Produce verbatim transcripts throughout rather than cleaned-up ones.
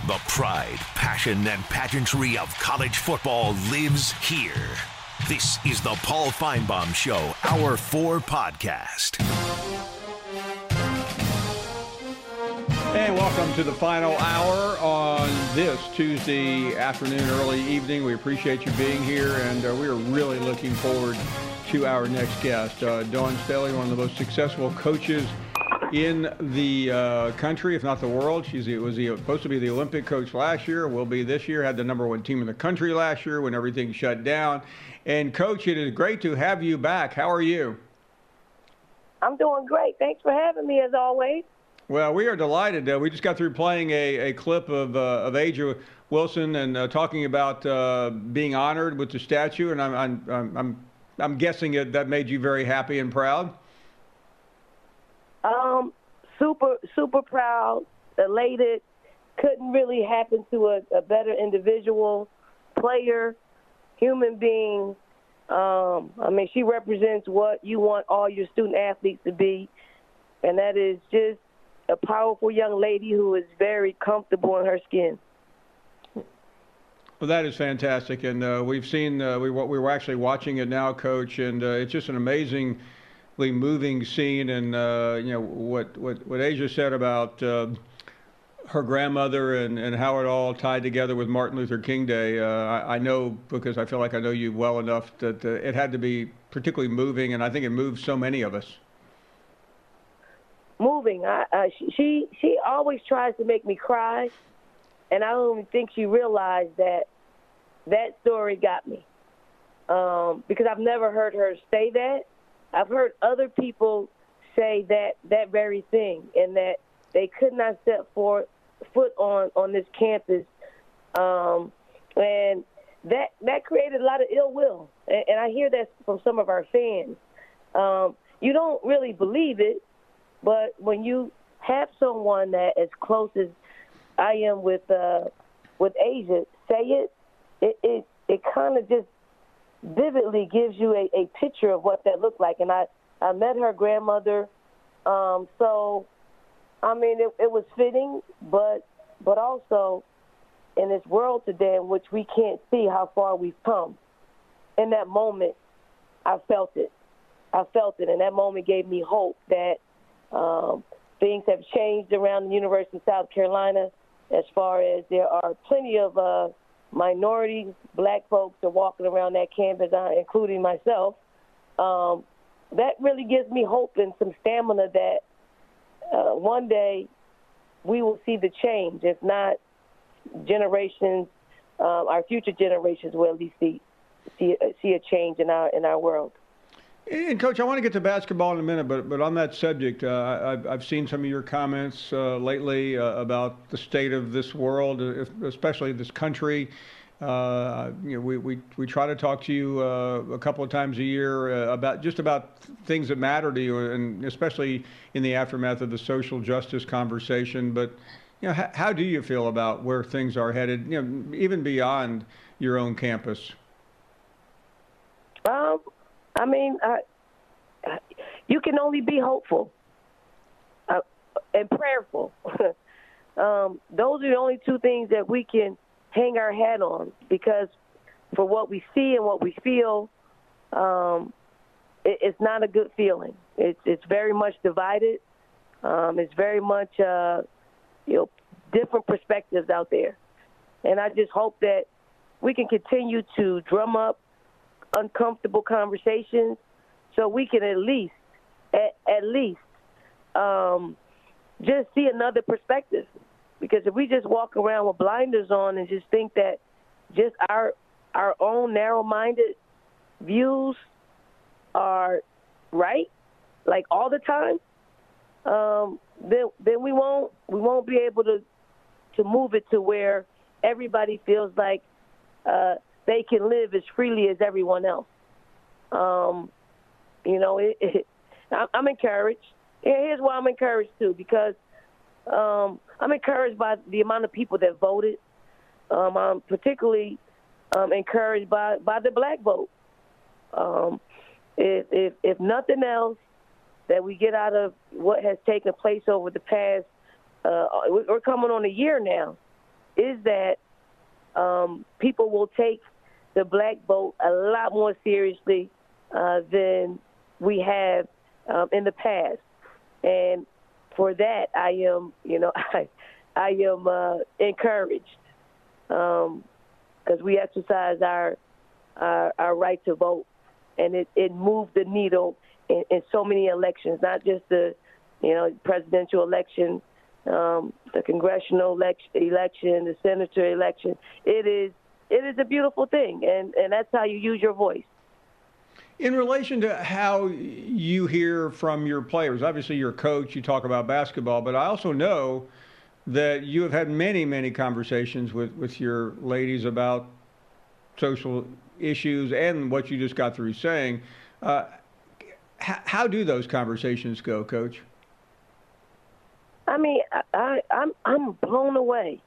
The pride, passion, and pageantry of college football lives here. This is the Paul Finebaum Show, Hour four podcast. And welcome to the final hour on this Tuesday afternoon, early evening. We appreciate you being here, and uh, we are really looking forward to our next guest, uh, Dawn Staley, one of the most successful coaches in the uh, country, if not the world. She's was the, supposed to be the Olympic coach last year, will be this year, had the number one team in the country last year when everything shut down. And, Coach, it is great to have you back. How are you? I'm doing great. Thanks for having me, as always. Well, we are delighted. Uh, we just got through playing a, a clip of uh, of A'ja Wilson and uh, talking about uh, being honored with the statue, and I'm I'm I'm I'm guessing it, that made you very happy and proud. Um, super super proud, elated. Couldn't really happen to a, a better individual, player, human being. Um, I mean, she represents what you want all your student athletes to be, and that is just a powerful young lady who is very comfortable in her skin. Well, that is fantastic, and uh, we've seen uh, we we were actually watching it now, Coach, and uh, it's just an amazingly moving scene. And uh, you know what what what A'ja said about uh, her grandmother and, and how it all tied together with Martin Luther King Day. Uh, I, I know because I feel like I know you well enough that uh, it had to be particularly moving, and I think it moved so many of us. Moving. I, uh, she she always tries to make me cry, and I don't even think she realized that that story got me. Um, because I've never heard her say that. I've heard other people say that that very thing, and that they could not step forward, foot on, on this campus, um, and that that created a lot of ill will. And, and I hear that from some of our fans. Um, you don't really believe it. But when you have someone that as close as I am with uh, with A'ja say it, it it, it kind of just vividly gives you a, a picture of what that looked like. And I, I met her grandmother, um, so I mean it, it was fitting, but but also in this world today in which we can't see how far we've come. In that moment, I felt it. I felt it, and that moment gave me hope that. Um, things have changed around the University of South Carolina as far as there are plenty of uh, minorities, black folks are walking around that campus, uh, including myself. Um, that really gives me hope and some stamina that uh, one day we will see the change. If not, generations, um, our future generations will at least see see, see a change in our in our world. And, Coach, I want to get to basketball in a minute, but but on that subject, uh, I've, I've seen some of your comments uh, lately uh, about the state of this world, especially this country. Uh, you know, we, we, we try to talk to you uh, a couple of times a year uh, about just about things that matter to you, and especially in the aftermath of the social justice conversation. But you know, how, how do you feel about where things are headed? You know, even beyond your own campus. Um. I mean, uh, you can only be hopeful uh, and prayerful. um, those are the only two things that we can hang our hat on, because for what we see and what we feel, um, it, it's not a good feeling. It's it's very much divided. Um, it's very much uh, you know different perspectives out there, and I just hope that we can continue to drum up uncomfortable conversations so we can at least at, at least um, just see another perspective. Because if we just walk around with blinders on and just think that just our our own narrow-minded views are right, like all the time, um, then then we won't we won't be able to to move it to where everybody feels like uh, they can live as freely as everyone else. Um, you know, it, it, I'm encouraged. And here's why I'm encouraged, too, because um, I'm encouraged by the amount of people that voted. Um, I'm particularly um, encouraged by, by the black vote. Um, if, if, if nothing else that we get out of what has taken place over the past, uh, we're coming on a year now, is that um, people will take the black vote a lot more seriously uh, than we have um, in the past. And for that, I am, you know, I, I am uh, encouraged because um, we exercise our, our our right to vote, and it, it moved the needle in, in so many elections, not just the, you know, presidential election, um, the congressional election, election, the senator election. It is it is a beautiful thing, and, and that's how you use your voice. In relation to how you hear from your players, obviously you're a coach, you talk about basketball, but I also know that you have had many, many conversations with, with your ladies about social issues and what you just got through saying. Uh, h- how do those conversations go, Coach? I mean, I, I, I'm I'm blown away.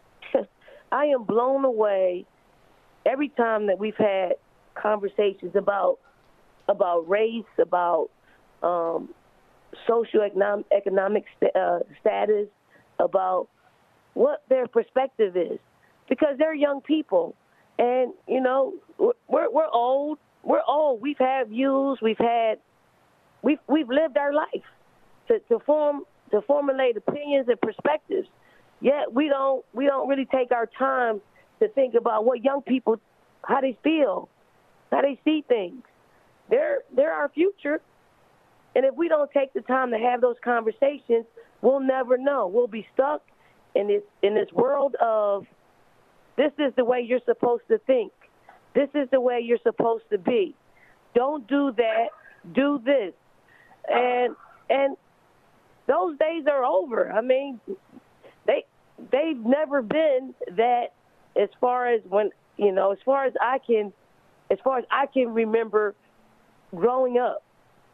I am blown away every time that we've had conversations about about race, about um, socioeconomic economic st- uh, status, about what their perspective is, because they're young people, and you know we're we're old. We're old. We've had views. We've had we've we've lived our life to, to form to formulate opinions and perspectives. Yet we don't we don't really take our time to think about what young people, how they feel, how they see things. They're they're our future, and if we don't take the time to have those conversations, we'll never know. We'll be stuck in this in this world of this is the way you're supposed to think. This is the way you're supposed to be. Don't do that. Do this, and and those days are over. I mean, they they've never been that as far as when you know as far as I can as far as I can remember. Growing up,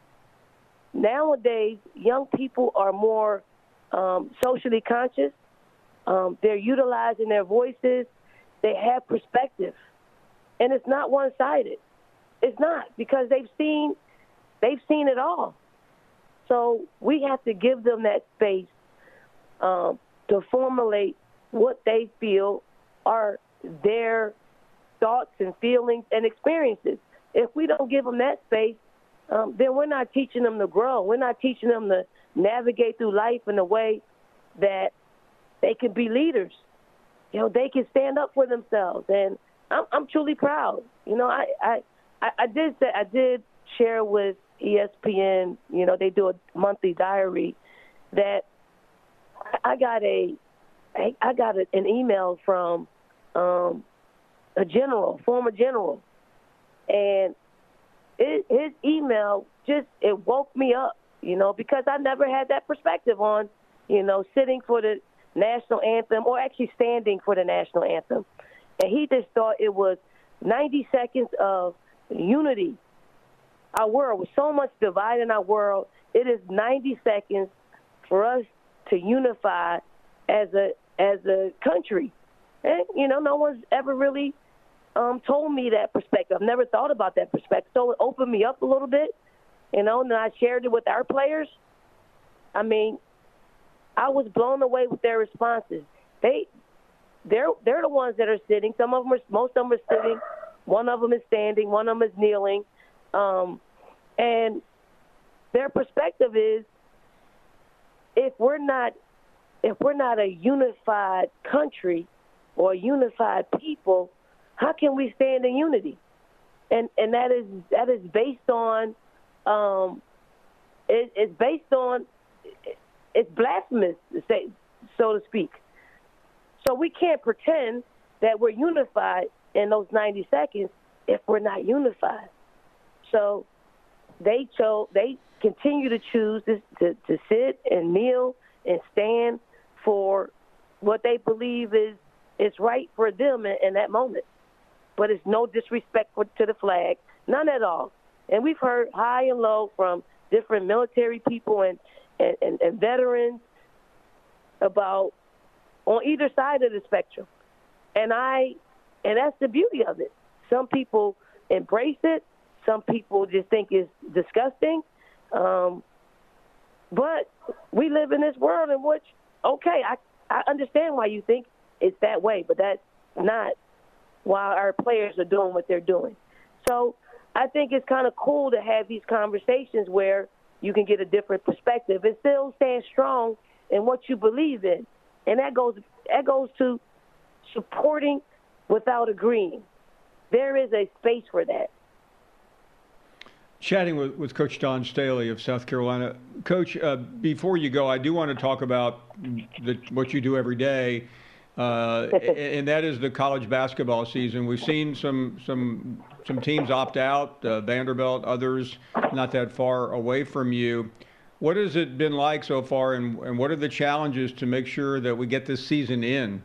nowadays, young people are more um, socially conscious. Um, they're utilizing their voices. They have perspective, and it's not one-sided. It's not, because they've seen they've seen it all. So we have to give them that space um, to formulate what they feel are their thoughts and feelings and experiences. If we don't give them that space, um, then we're not teaching them to grow. We're not teaching them to navigate through life in a way that they can be leaders. You know, they can stand up for themselves. And I'm, I'm truly proud. You know, I, I, I did say, I did share with E S P N, you know, they do a monthly diary, that I got a, I got an email from um, a general, former general. And it, his email just, it woke me up, you know, because I never had that perspective on, you know, sitting for the national anthem or actually standing for the national anthem. And he just thought it was ninety seconds of unity. Our world, with so much divide in our world, it is ninety seconds for us to unify as a as a country. And, you know, no one's ever really Um, told me that perspective. I've never thought about that perspective. So it opened me up a little bit, you know, and then I shared it with our players. I mean, I was blown away with their responses. They, they're, they're the ones that are sitting. Some of them are, most of them are sitting. One of them is standing. One of them is kneeling. Um, and their perspective is, if we're not, if we're not a unified country or a unified people, how can we stand in unity? And and that is that is based on, um, it, it's based on, it's blasphemous to say, so to speak. So we can't pretend that we're unified in those ninety seconds if we're not unified. So they chose, they continue to choose this, to to sit and kneel and stand for what they believe is is right for them in, in that moment. But it's no disrespect for, to the flag, none at all. And we've heard high and low from different military people and, and, and, and veterans about on either side of the spectrum. And I, and that's the beauty of it. Some people embrace it. Some people just think it's disgusting. Um, but we live in this world in which, okay, I, I understand why you think it's that way, but that's not why our players are doing what they're doing. So I think it's kind of cool to have these conversations where you can get a different perspective and still stand strong in what you believe in. And that goes that goes to supporting without agreeing. There is a space for that. Chatting with, with Coach Dawn Staley of South Carolina. Coach, uh, before you go, I do want to talk about the, what you do every day, uh, and that is the college basketball season. We've seen some some some teams opt out, uh, Vanderbilt, others not that far away from you. What has it been like so far, and, and what are the challenges to make sure that we get this season in?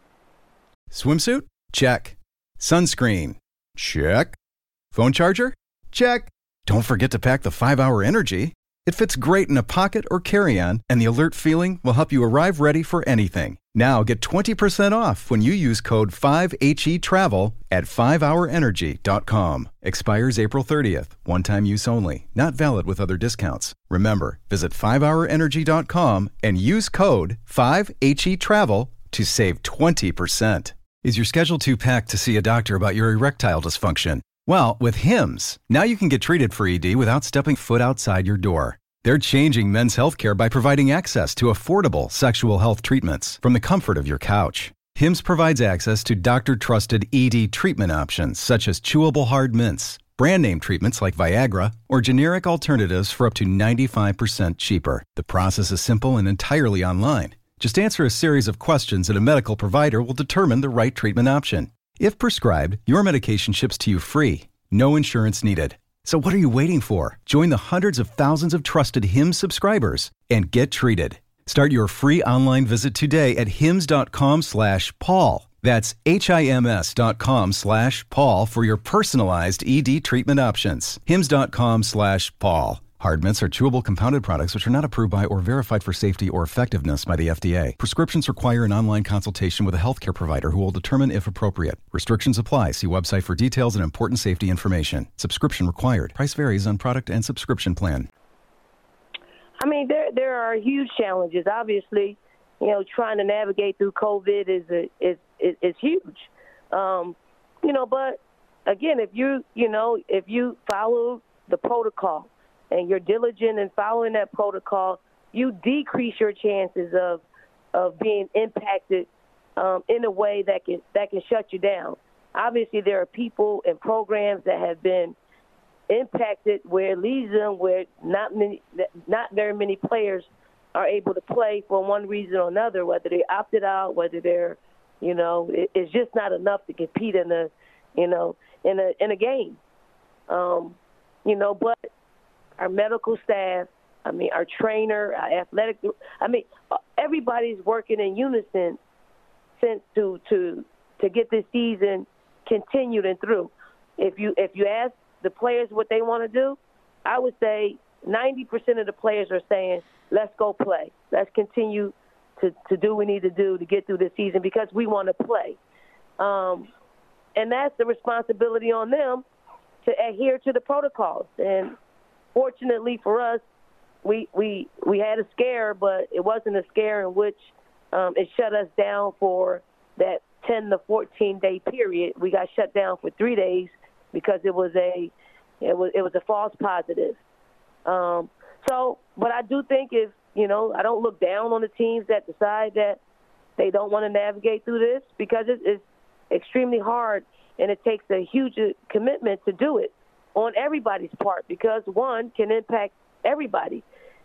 Swimsuit? Check. Sunscreen? Check. Phone charger? Check. Don't forget to pack the five hour Energy. It fits great in a pocket or carry-on, and the alert feeling will help you arrive ready for anything. Now get twenty percent off when you use code five H E travel at five hour energy dot com. Expires April thirtieth. One-time use only. Not valid with other discounts. Remember, visit five hour energy dot com and use code five H E travel to save twenty percent. Is your schedule too packed to see a doctor about your erectile dysfunction? Well, with Hims, now you can get treated for E D without stepping foot outside your door. They're changing men's healthcare by providing access to affordable sexual health treatments from the comfort of your couch. Hims provides access to doctor-trusted E D treatment options such as chewable hard mints, brand name treatments like Viagra, or generic alternatives for up to ninety-five percent cheaper. The process is simple and entirely online. Just answer a series of questions and a medical provider will determine the right treatment option. If prescribed, your medication ships to you free. No insurance needed. So what are you waiting for? Join the hundreds of thousands of trusted Hims subscribers and get treated. Start your free online visit today at hims dot com slash Paul. That's H-I-M-S dot com slash Paul for your personalized E D treatment options. hims dot com slash Paul. Hard mints are chewable compounded products which are not approved by or verified for safety or effectiveness by the F D A. Prescriptions require an online consultation with a healthcare provider who will determine if appropriate. Restrictions apply. See website for details and important safety information. Subscription required. Price varies on product and subscription plan. I mean, there there are huge challenges. Obviously, you know, trying to navigate through COVID is a, is, is is huge. Um, you know, but again, if you you know if you follow the protocol and you're diligent in following that protocol, you decrease your chances of of being impacted um, in a way that can that can shut you down. Obviously, there are people and programs that have been impacted where it leads them where not many, not very many players are able to play for one reason or another, whether they opted out, whether they're, you know, it, it's just not enough to compete in a, you know, in a in a game. Um, you know, but our medical staff, I mean, our trainer, our athletic, I mean, everybody's working in unison since to to to get this season continued and through. If you if you ask the players what they want to do, I would say ninety percent of the players are saying, let's go play. Let's continue to, to do what we need to do to get through this season because we want to play. Um, and that's the responsibility on them to adhere to the protocols. And fortunately for us, we we we had a scare, but it wasn't a scare in which um, it shut us down for that ten to fourteen day period. We got shut down for three days because it was a it was it was a false positive. Um, so, but I do think if you know, I don't look down on the teams that decide that they don't want to navigate through this because it, it's extremely hard and it takes a huge commitment to do it on everybody's part because one can impact everybody.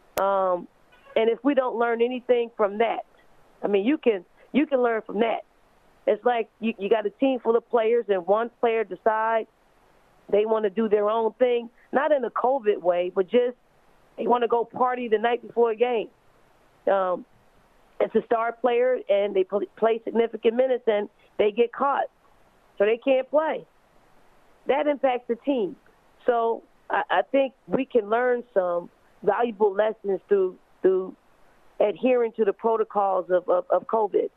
Um, and if we don't learn anything from that, I mean, you can you can learn from that. It's like you, you got a team full of players and one player decides they want to do their own thing, not in a COVID way, but just they want to go party the night before a game. Um, it's a star player, and they play significant minutes, and they get caught, so they can't play. That impacts the team. So I, I think we can learn some valuable lessons through through adhering to the protocols of, of, of COVID.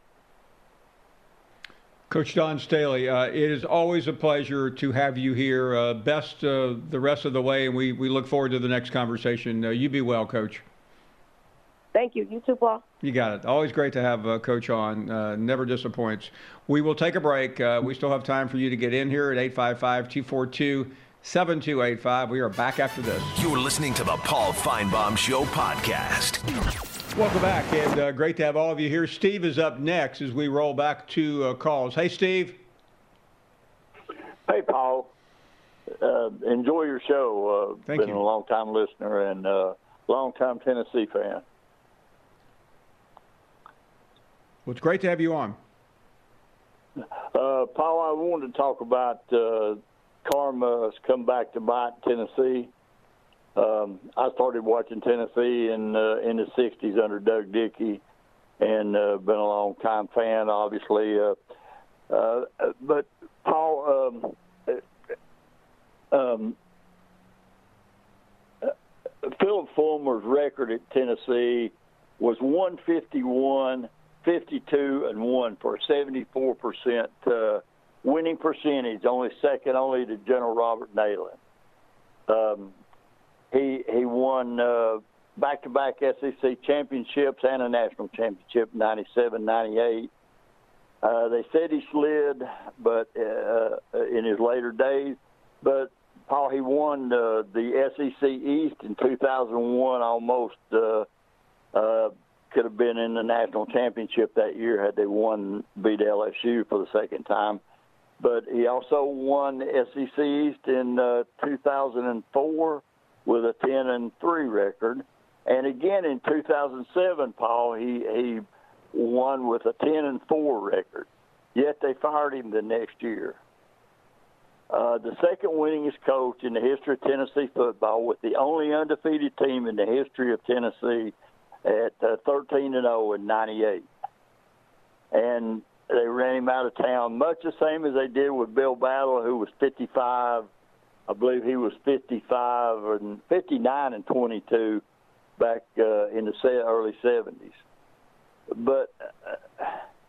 Coach Dawn Staley, uh, it is always a pleasure to have you here. Uh, best uh, the rest of the way, and we, we look forward to the next conversation. Uh, you be well, Coach. Thank you. You too, Paul. You got it. Always great to have uh, Coach on. Uh, never disappoints. We will take a break. Uh, we still have time for you to get in here at eight five five, two four two, seven two eight five. We are back after this. You're listening to the Paul Feinbaum Show podcast. Welcome back, and uh, great to have all of you here. Steve is up next as we roll back to uh, calls. Hey, Steve. Hey, Paul. Uh, enjoy your show. Uh, Thank been you. a long-time listener and uh, long-time Tennessee fan. Well, it's great to have you on. Uh, Paul, I wanted to talk about uh, karma's come back to bite Tennessee. Um, I started watching Tennessee in uh, in the sixties under Doug Dickey, and uh, been a long-time fan, obviously. Uh, uh, but, Paul, um, um, uh, Philip Fulmer's record at Tennessee was one fifty-one, fifty-two, and one for a seventy-four percent uh, winning percentage, only second only to General Robert Neyland. Um, he he won uh, back-to-back S E C championships and a national championship in ninety-seven, ninety-eight. Uh, they said he slid, but uh, in his later days. But Paul, he won uh, the S E C East in two thousand one. Almost uh, uh, could have been in the national championship that year had they won, beat L S U for the second time. But he also won the S E C East in uh, two thousand four with a ten and three record, and again in two thousand seven, Paul, he he. won with a ten and four record, yet they fired him the next year. Uh, the second winningest coach in the history of Tennessee football, with the only undefeated team in the history of Tennessee at uh, thirteen and oh in ninety-eight. And they ran him out of town, much the same as they did with Bill Battle, who was fifty-five. I believe he was fifty-five and fifty-nine and twenty-two back uh, in the early seventies. But uh,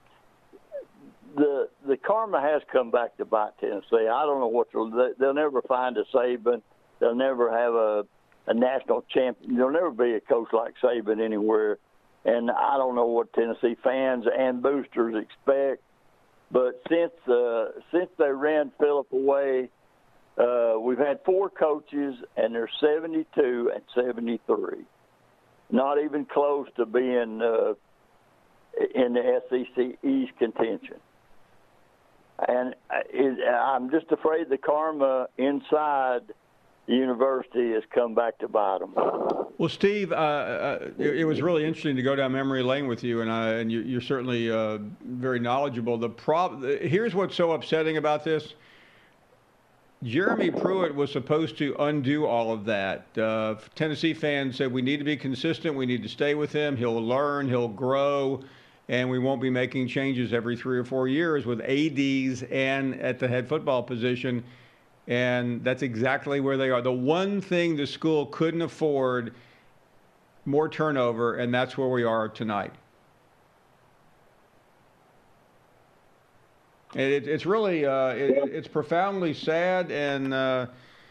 the the karma has come back to bite Tennessee. I don't know what they'll, they'll never find a Saban. They'll never have a, a national champion. There'll never be a coach like Saban anywhere. And I don't know what Tennessee fans and boosters expect. But since uh, since they ran Phillip away, uh, we've had four coaches, and they're seventy-two and seventy-three. Not even close to being uh, in the S E C East contention. And it, I'm just afraid the karma inside the university has come back to bite them. Well, Steve, uh, uh, it, it was really interesting to go down memory lane with you, and, I, and you, you're certainly uh, very knowledgeable. The prob- Here's what's so upsetting about this. Jeremy Pruitt was supposed to undo all of that. Uh, Tennessee fans said we need to be consistent. We need to stay with him. He'll learn. He'll grow. And we won't be making changes every three or four years with A Ds and at the head football position. And that's exactly where they are. The one thing the school couldn't afford, more turnover, and that's where we are tonight. It, it's really, uh, it, it's profoundly sad, and uh,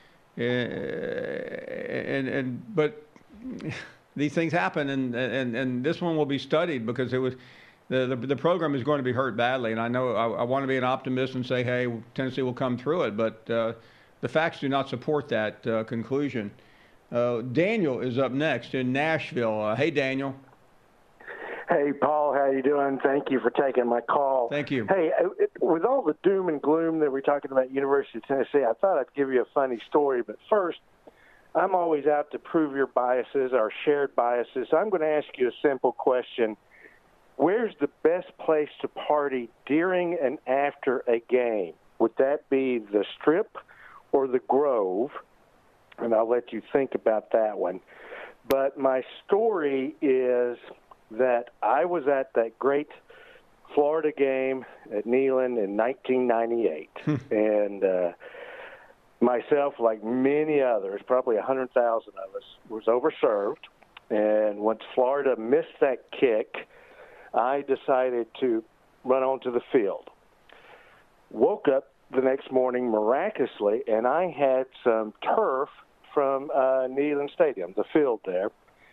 and and but these things happen, and and and this one will be studied because it was. The, the the program is going to be hurt badly, and I know I, I want to be an optimist and say, hey, Tennessee will come through it, but uh, the facts do not support that uh, conclusion. Uh, Daniel is up next in Nashville. Uh, hey, Daniel. Hey, Paul, how you doing? Thank you for taking my call. Thank you. Hey, with all the doom and gloom that we're talking about University of Tennessee, I thought I'd give you a funny story, but first, I'm always out to prove your biases, our shared biases. So I'm going to ask you a simple question. Where's the best place to party during and after a game? Would that be the Strip or the Grove? And I'll let you think about that one. But my story is that I was at that great Florida game at Neyland in nineteen ninety-eight. and uh, myself, like many others, probably one hundred thousand of us, was overserved. And once Florida missed that kick, I decided to run onto the field. Woke up the next morning miraculously, and I had some turf from uh, Neyland Stadium, the field there.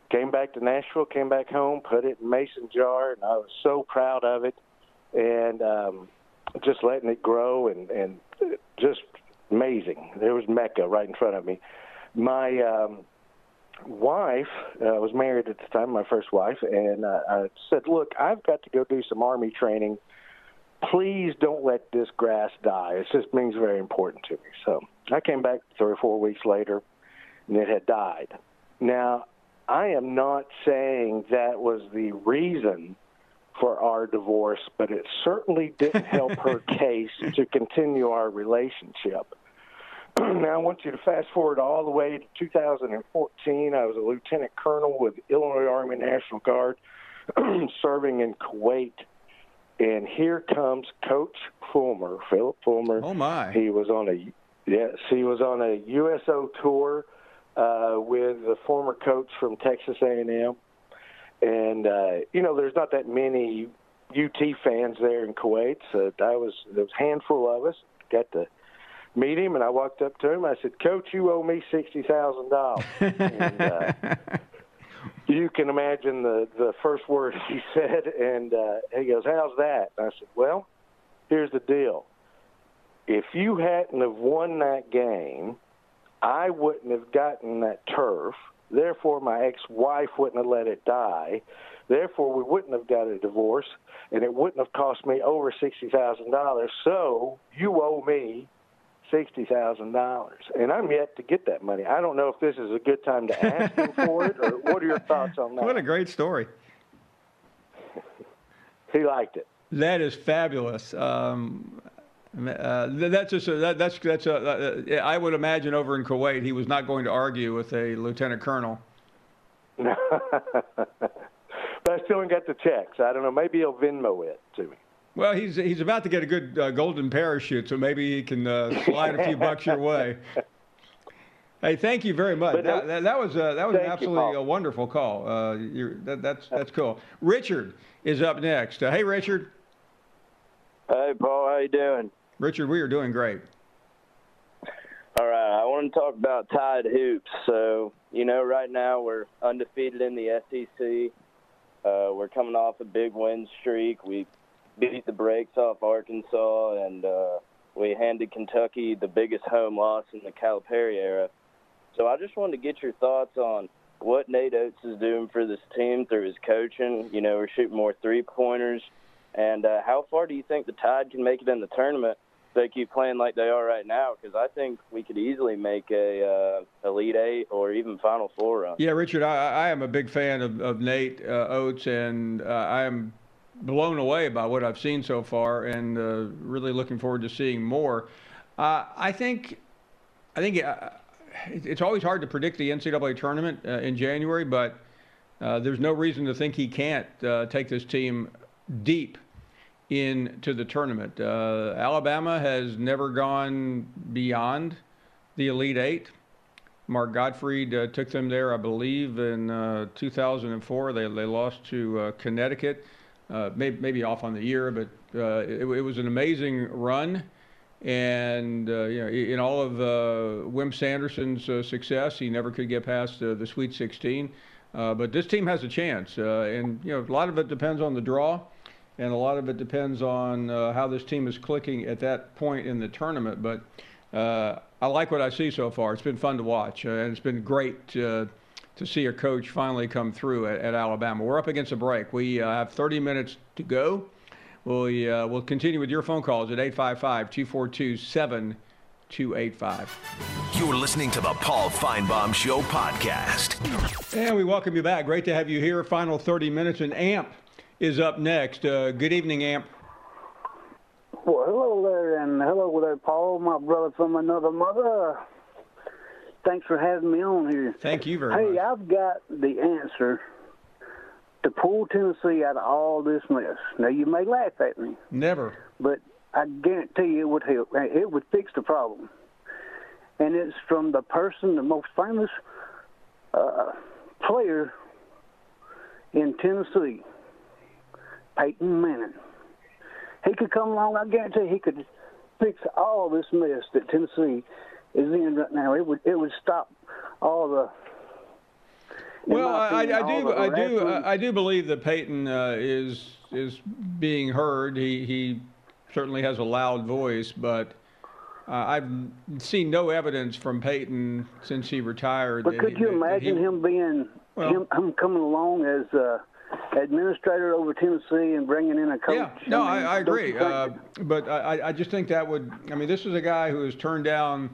came back to Nashville, came back home, put it in mason jar, and I was so proud of it. And um, just letting it grow and, and just amazing. There was Mecca right in front of me. My um, wife uh, was married at the time, my first wife, and uh, I said, look, I've got to go do some Army training. Please don't let this grass die. It just means very important to me. So I came back three or four weeks later, and it had died. Now, I am not saying that was the reason for our divorce, but it certainly didn't help her case to continue our relationship. Now, I want you to fast forward all the way to two thousand fourteen. I was a lieutenant colonel with Illinois Army National Guard serving in Kuwait. And here comes Coach Fulmer, Philip Fulmer. Oh, my. He was on a, yes, he was on a U S O tour uh, with the former coach from Texas A and M. And, uh, you know, there's not that many U T fans there in Kuwait. So I was, there was a handful of us, got to meet him, and I walked up to him. I said, Coach, you owe me sixty thousand dollars. And uh, you can imagine the, the first word he said, and uh, he goes, how's that? And I said, well, here's the deal. If you hadn't have won that game, I wouldn't have gotten that turf. Therefore, my ex-wife wouldn't have let it die. Therefore, we wouldn't have got a divorce, and it wouldn't have cost me over sixty thousand dollars. So you owe me sixty thousand dollars. And I'm yet to get that money. I don't know if this is a good time to ask him for it, or what are your thoughts on that? What a great story. He liked it. That is fabulous. Um, uh, that's just a, that, that's that's a, uh, I would imagine over in Kuwait he was not going to argue with a lieutenant colonel. No, but I still ain't got the checks. I don't know. Maybe he'll Venmo it to me. Well, he's he's about to get a good uh, golden parachute, so maybe he can uh, slide a few bucks your way. Hey, thank you very much. That, that, that was uh, that was absolutely you, a wonderful call. Uh, you're, that, that's that's cool. Richard is up next. Uh, hey, Richard. Hey, Paul. How you doing? Richard, we are doing great. All right. I want to talk about Tide hoops. So, you know, right now we're undefeated in the S E C. Uh, we're coming off a big win streak. We beat the brakes off Arkansas, and uh, we handed Kentucky the biggest home loss in the Calipari era. So I just wanted to get your thoughts on what Nate Oates is doing for this team through his coaching. You know, we're shooting more three-pointers. And uh, how far do you think the Tide can make it in the tournament if they keep playing like they are right now? Because I think we could easily make a uh, Elite Eight or even Final Four run. Yeah, Richard, I, I am a big fan of, of Nate uh, Oates, and uh, I am blown away by what I've seen so far, and uh, really looking forward to seeing more. Uh, I think, I think uh, it's always hard to predict the N C double A tournament uh, in January, but uh, there's no reason to think he can't uh, take this team deep into the tournament. Uh, Alabama has never gone beyond the Elite Eight. Mark Gottfried uh, took them there, I believe, in uh, two thousand four. They they lost to uh, Connecticut. Uh, maybe, maybe off on the year, but uh, it, it was an amazing run. And uh, you know, in all of uh, Wim Sanderson's uh, success, he never could get past uh, the Sweet sixteen. Uh, but this team has a chance, uh, and you know, a lot of it depends on the draw, and a lot of it depends on uh, how this team is clicking at that point in the tournament. But uh, I like what I see so far. It's been fun to watch, uh, and it's been great to, to see a coach finally come through at, at Alabama. We're up against a break. We uh, have thirty minutes to go. We'll, uh, we'll continue with your phone calls at eight five five, two four two, seven two eight five. You're listening to the Paul Feinbaum Show podcast. And we welcome you back. Great to have you here. Final thirty minutes, and Amp is up next. Uh, good evening, Amp. Well, hello there, and hello there, Paul, my brother from another mother. Thanks for having me on here. Thank you very hey, much. Hey, I've got the answer to pull Tennessee out of all this mess. Now, you may laugh at me. Never. But I guarantee you it would help. It would fix the problem. And it's from the person, the most famous uh, player in Tennessee, Peyton Manning. He could come along, I guarantee you, he could fix all this mess that Tennessee is in right now. It would it would stop all the Well, I, I do, I do, wrestling? I do believe that Peyton uh, is is being heard. He he certainly has a loud voice, but uh, I've seen no evidence from Peyton since he retired. But that could he, you that imagine he, him being well, him, him coming along as uh, administrator over Tennessee and bringing in a coach? Yeah, no, I, mean, I don't agree. you think Uh, but I, I just think that would. I mean, this is a guy who has turned down.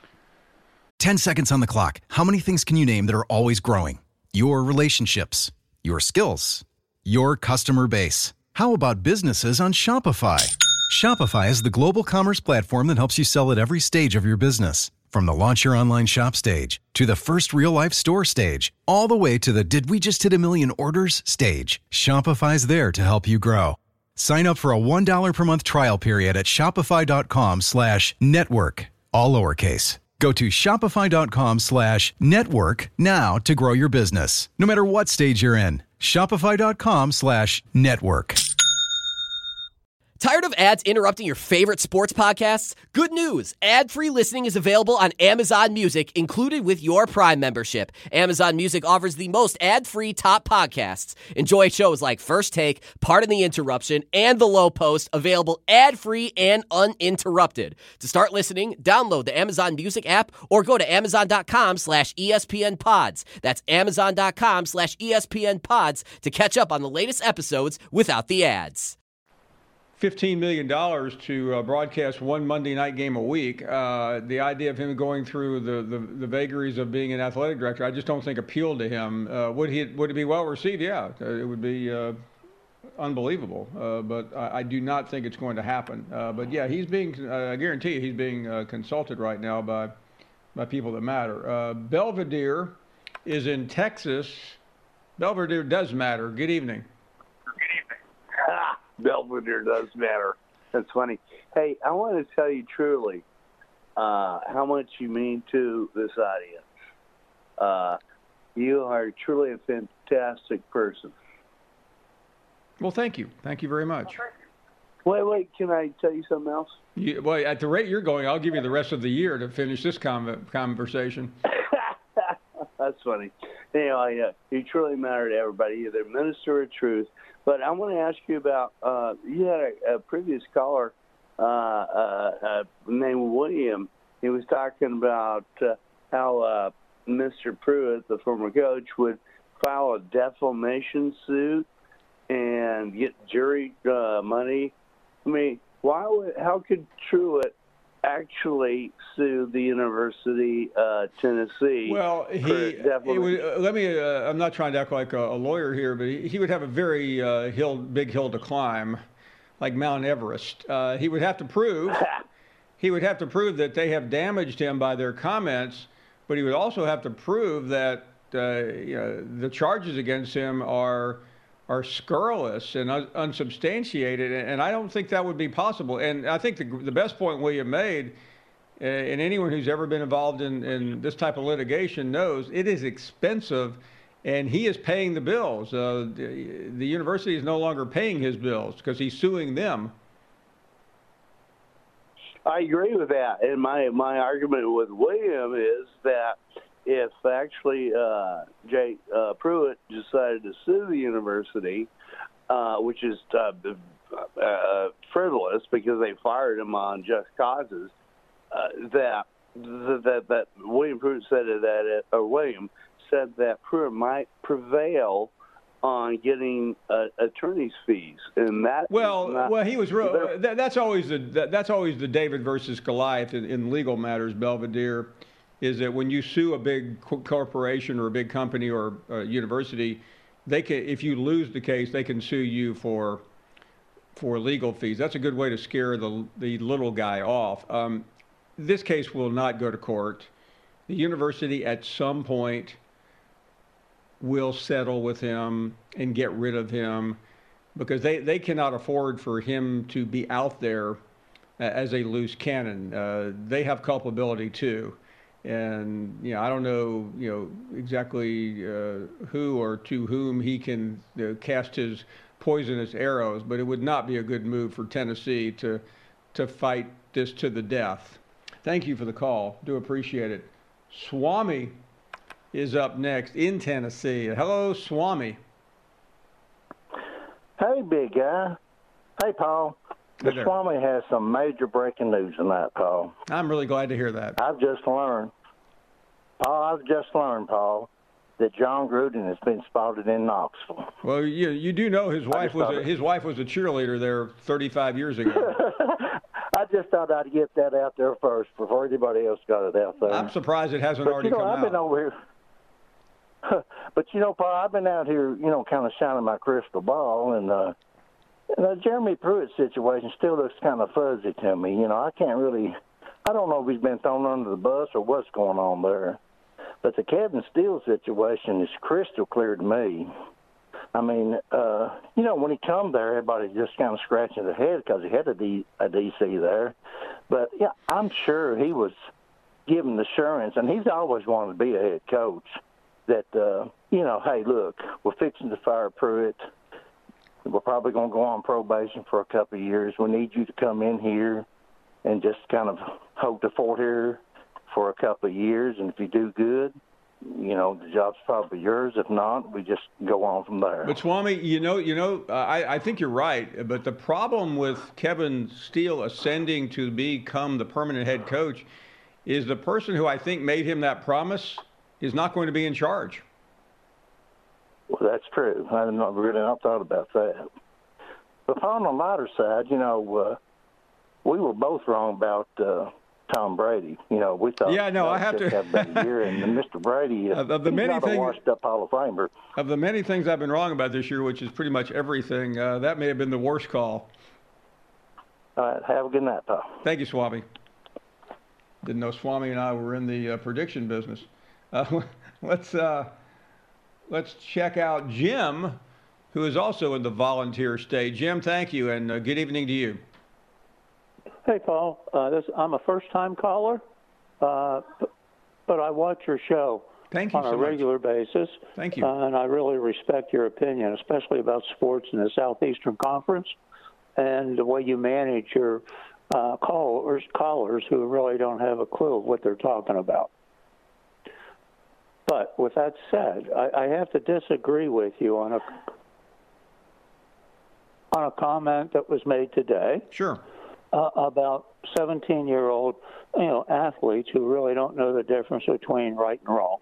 ten seconds on the clock. How many things can you name that are always growing? Your relationships, your skills, your customer base. How about businesses on Shopify? Shopify is the global commerce platform that helps you sell at every stage of your business. From the launch your online shop stage to the first real-life store stage, all the way to the did we just hit a million orders stage. Shopify's there to help you grow. Sign up for a one dollar per month trial period at shopify.com slash network, all lowercase. Go to shopify.com slash network now to grow your business, no matter what stage you're in. Shopify.com slash network. Tired of ads interrupting your favorite sports podcasts? Good news! Ad-free listening is available on Amazon Music, included with your Prime membership. Amazon Music offers the most ad-free top podcasts. Enjoy shows like First Take, Pardon the Interruption, and The Low Post, available ad-free and uninterrupted. To start listening, download the Amazon Music app or go to amazon.com slash ESPN pods. That's amazon.com slash ESPN pods to catch up on the latest episodes without the ads. fifteen million dollars to uh, broadcast one Monday night game a week. Uh, the idea of him going through the, the, the vagaries of being an athletic director, I just don't think appealed to him. Uh, would he would it be well received? Yeah, it would be uh, unbelievable. Uh, but I, I do not think it's going to happen. Uh, but yeah, he's being, uh, I guarantee you, he's being uh, consulted right now by by people that matter. Uh, Belvedere is in Texas. Belvedere does matter. Good evening. Belvedere does matter. That's funny. Hey, I want to tell you truly uh, how much you mean to this audience. Uh, you are truly a fantastic person. Well, thank you. Thank you very much. Wait, wait. Can I tell you something else? You, well, at the rate you're going, I'll give you the rest of the year to finish this con- conversation. That's funny. Anyway, uh, you truly matter to everybody. You're the minister of truth. But I want to ask you about, uh, you had a, a previous caller uh, uh, uh, named William. He was talking about uh, how uh, Mister Pruitt, the former coach, would file a defamation suit and get jury uh, money. I mean, why would, how could Truitt actually sue the University of uh, Tennessee? Well, he, it would, uh, let me, uh, I'm not trying to act like a, a lawyer here, but he, he would have a very uh, hill, big hill to climb, like Mount Everest. Uh, he would have to prove, he would have to prove that they have damaged him by their comments, but he would also have to prove that uh, you know, the charges against him are are scurrilous and un- unsubstantiated, and I don't think that would be possible. And I think the, the best point William made, uh, and anyone who's ever been involved in, in this type of litigation knows, it is expensive, and he is paying the bills. Uh, the, the university is no longer paying his bills because he's suing them. I agree with that, and my, my argument with William is that if actually uh, Jay uh, Pruitt decided to sue the university, uh, which is uh, uh, frivolous because they fired him on just causes, uh, that, that that William Pruitt said that, or William said that Pruitt might prevail on getting uh, attorney's fees, and that well, not, well, he was real. That, that's always the that, that's always the David versus Goliath in, in legal matters, Belvedere. Is that when you sue a big corporation or a big company or a university, they can, if you lose the case, they can sue you for for legal fees. That's a good way to scare the the little guy off. Um, this case will not go to court. The university at some point will settle with him and get rid of him because they, they cannot afford for him to be out there as a loose cannon. Uh, they have culpability too. And, you know, I don't know, you know, exactly uh, who or to whom he can you know, cast his poisonous arrows, but it would not be a good move for Tennessee to to fight this to the death. Thank you for the call. Do appreciate it. Swami, is up next in Tennessee. Hello, Swami. Hey, big guy. Hey, Paul. The Hey there. Swami has some major breaking news tonight, Paul. I'm really glad to hear that. I've just learned, Paul, I've just learned, Paul, that John Gruden has been spotted in Knoxville. Well, you you do know his wife was a, thought- his wife was a cheerleader there thirty-five years ago. I just thought I'd get that out there first before anybody else got it out there. I'm surprised it hasn't But, already you know, come I've out. been over here. But, you know, Paul, I've been out here, you know, kind of shining my crystal ball, and uh, the Jeremy Pruitt situation still looks kind of fuzzy to me. You know, I can't really – I don't know if he's been thrown under the bus or what's going on there. But the Kevin Steele situation is crystal clear to me. I mean, uh, you know, when he come there, everybody's just kind of scratching their head because he had a, D, a D C there. But, yeah, I'm sure he was given assurance, and he's always wanted to be a head coach, that, uh, you know, hey, look, we're fixing to fire Pruitt. We're probably going to go on probation for a couple of years. We need you to come in here and just kind of hold the fort here for a couple of years. And if you do good, you know, the job's probably yours. If not, we just go on from there. But Swami, you know, you know, uh, I, I think you're right. But the problem with Kevin Steele ascending to become the permanent head coach is the person who I think made him that promise is not going to be in charge. Well, that's true. I have not really not thought about that. But on the lighter side, you know, uh, we were both wrong about uh, Tom Brady. You know, we thought Yeah, no, uh, I have just to- have a better year, and Mister Brady, uh, Of- of the he's many not things- a washed-up Hall of Famer. Of the many things I've been wrong about this year, which is pretty much everything, uh, that may have been the worst call. All right, have a good night, Paul. Thank you, Swami. Didn't know Swami and I were in the uh, prediction business. Uh, let's uh, let's check out Jim, who is also in the volunteer state. Jim, thank you, and uh, good evening to you. Hey, Paul. Uh, this, I'm a first-time caller, uh, but, but I watch your show Thank you on so a much. regular basis. Thank you. Uh, and I really respect your opinion, especially about sports in the Southeastern Conference and the way you manage your uh, callers, callers who really don't have a clue of what they're talking about. But with that said, I, I have to disagree with you on a on a comment that was made today. Sure. Uh, about seventeen-year-old, you know, athletes who really don't know the difference between right and wrong.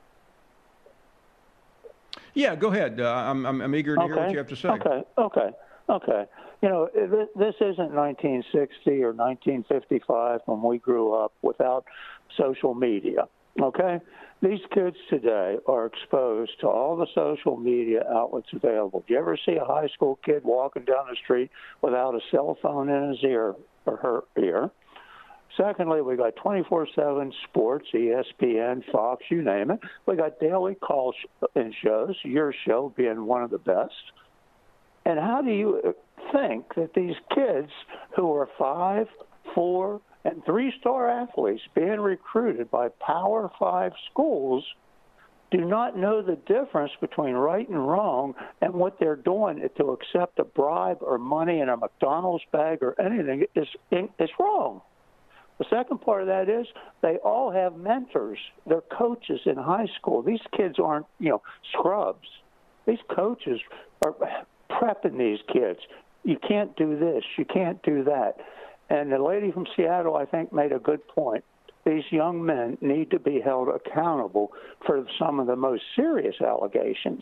Yeah, go ahead. Uh, I'm, I'm I'm eager to hear what you have to say. Okay, okay, okay. You know, th- this isn't nineteen sixty or nineteen fifty-five when we grew up without social media, okay? These kids today are exposed to all the social media outlets available. Do you ever see a high school kid walking down the street without a cell phone in his ear or her ear? Secondly, we got twenty-four seven sports, E S P N, Fox, you name it. We got daily call in shows, your show being one of the best. And how do you think that these kids who are five, four, and three-star athletes being recruited by Power Five schools do not know the difference between right and wrong and what they're doing to accept a bribe or money in a McDonald's bag or anything is is wrong. The second part of that is they all have mentors. They're coaches in high school. These kids aren't, you know, scrubs. These coaches are prepping these kids. You can't do this. You can't do that. And the lady from Seattle, I think, made a good point. These young men need to be held accountable for some of the most serious allegations.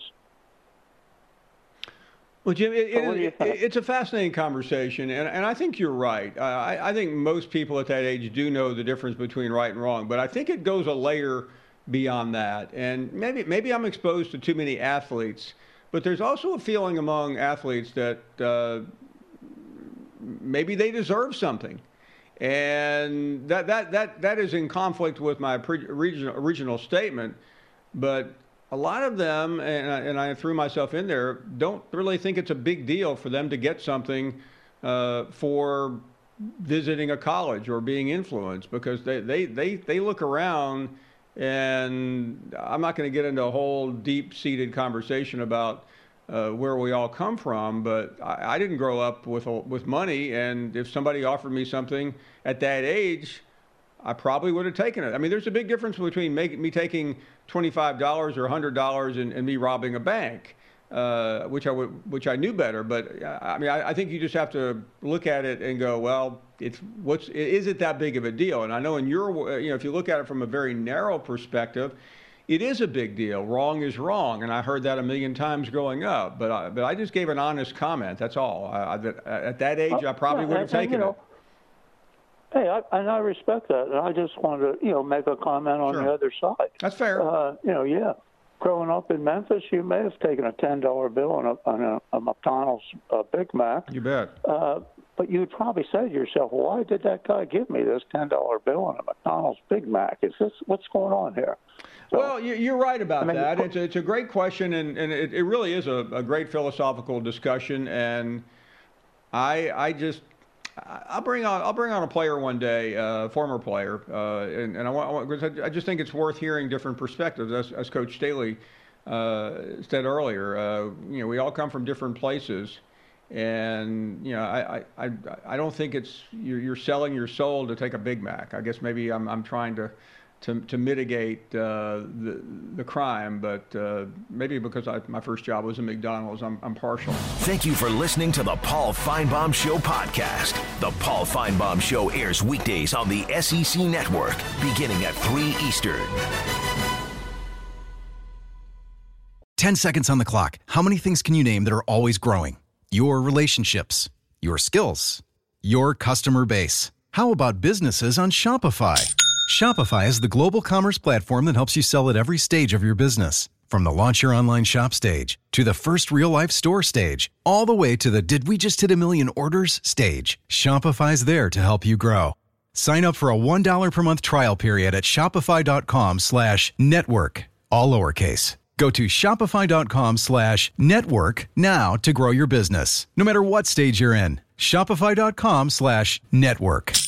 Well, Jim, it, So what it, do you it, think? it's a fascinating conversation, and, and I think you're right. I, I think most people at that age do know the difference between right and wrong, but I think it goes a layer beyond that. And maybe maybe I'm exposed to too many athletes, but there's also a feeling among athletes that uh, maybe they deserve something. And that, that, that, that is in conflict with my pre- original, original statement, but a lot of them, and I, and I threw myself in there, don't really think it's a big deal for them to get something uh, for visiting a college or being influenced, because they, they, they, they look around, and I'm not going to get into a whole deep-seated conversation about uh, where we all come from, but I, I didn't grow up with, a, with money, and if somebody offered me something at that age, I probably would have taken it. I mean, there's a big difference between make, me taking twenty-five dollars or one hundred dollars and, and me robbing a bank, uh, which I would, which I knew better. But I mean, I, I think you just have to look at it and go, well, it's what's is it that big of a deal? And I know in your, you know, if you look at it from a very narrow perspective, it is a big deal. Wrong is wrong, and I heard that a million times growing up. But I, but I just gave an honest comment. That's all. I, I, at that age, I probably Uh, would have and- and, taken you know, it. Hey, I, and I respect that, and I just wanted to, you know, make a comment on Sure. the other side. That's fair. Uh, you know, yeah. Growing up in Memphis, you may have taken a ten dollar bill on a, on a, a McDonald's uh, Big Mac. You bet. Uh, but you'd probably say to yourself, why did that guy give me this ten dollar bill on a McDonald's Big Mac? Is this what's going on here? So, Well, you- you're right about I mean, that. It's a, it's a great question, and, and it, it really is a, a great philosophical discussion. And I I just I'll bring on I'll bring on a player one day, a uh, former player, uh, and, and I want, I want because I, I just think it's worth hearing different perspectives, as, as Coach Staley uh, said earlier. Uh, you know, we all come from different places. And you know, I, I, I, I don't think it's you're, you're selling your soul to take a Big Mac. I guess maybe I'm I'm trying to to, to mitigate uh, the the crime, but uh, maybe because I, my first job was at McDonald's, I'm I'm partial. Thank you for listening to the Paul Feinbaum Show podcast. The Paul Feinbaum Show airs weekdays on the S E C Network, beginning at three Eastern. Ten seconds on the clock. How many things can you name that are always growing? Your relationships, your skills, your customer base. How about businesses on Shopify? Shopify is the global commerce platform that helps you sell at every stage of your business. From the launch your online shop stage to the first real life store stage, all the way to the did we just hit a million orders stage. Shopify's there to help you grow. Sign up for a one dollar per month trial period at shopify.com slash network, all lowercase. Go to shopify.com slash network now to grow your business, no matter what stage you're in. Shopify.com slash network.